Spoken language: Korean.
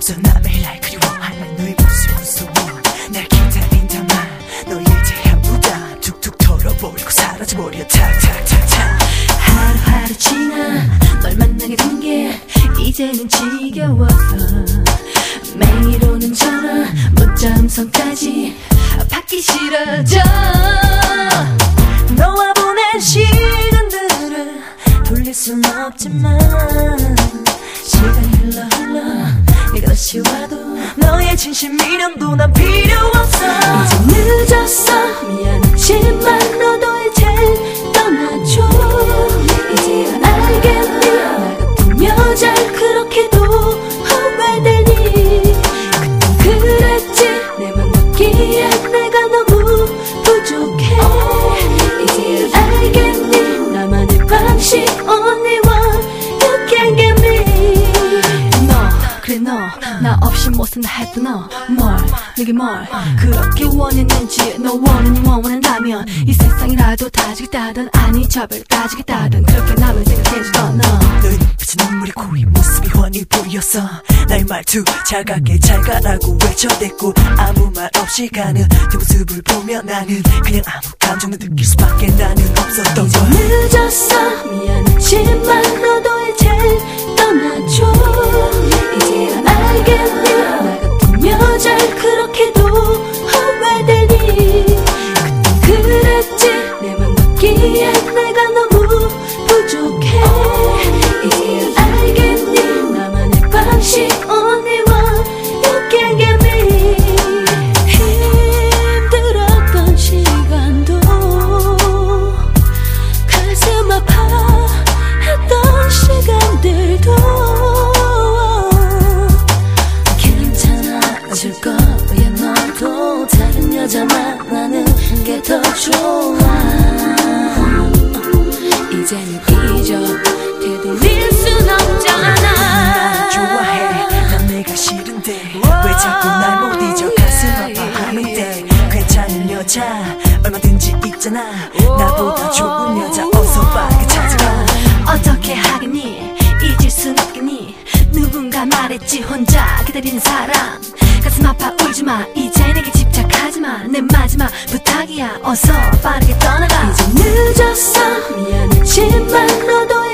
So 나 매일 날 그리워하는 너의 모습 무서워 날 기다린다만 너의 대한 부담 툭툭 털어버리고 사라져버려 탁탁탁탁 하루하루 지나 널 만나게 된 게 이제는 지겨워서 매일 오는 전화 문자 음성까지 받기 싫어져 너와 보낸 시간들을 돌릴 순 없지만 시간이 흘러 내가 다시 와도 너의 진심 미련도 난 필요 없어 이제 늦었어 미안하지만 너도 이제 떠나줘 이제야 알겠니 나 같은 여자를 그렇게도 후회되니 그땐 그랬지 내맘 넣기에 내가 너무 부족해 이제야 알겠니 나만의 방식 only one you can get me 너 그래 너 나 없이 못 산다 했던 너 뭘 내게 뭘 그렇게 원했는지 너 원한다면 이 세상이라도 다지겠다던 아니 저별 따지겠다던 그렇게 남을 생각해주던 너 너의 눈빛에 눈물이 고인 모습이 훤히 보였어 나의 말투 차갑게 잘 가라고 외쳐댔고 아무 말 없이 가는 네 모습을 보며 나는 그냥 아무 감정도 느낄 수밖에 나는 없었던 이제 늦었어 미안하지만 너도 이제 떠나줘 이제야 알겠니 나 같은 여자를 그렇게도 후회되니 그땐 그랬지 내맘 넣기에 내가 너무 부족해 이제야 알겠니 나만의 방식 only one you can get me 힘들었던 시간도 가슴 아파했던 시간들도 괜찮아질 거야 너도 다른 여자 만나는 게 더 좋아 이제는 잊어 되돌릴 순 없잖아 날 좋아해 난 내가 싫은데 왜 자꾸 날 못 잊어 가슴 아파하는데 괜찮은 여자 얼마든지 있잖아 나보다 좋은 여자 어서 빨리 찾아가 어떻게 하겠니 잊을 순 없겠니 누군가 말했지 혼자 기다리는 사람 가슴 아파 울지마 이제 내게 집착하지마 내 마지막 부탁이야 어서 빠르게 떠나가 이제 늦었어 미안하지만 너도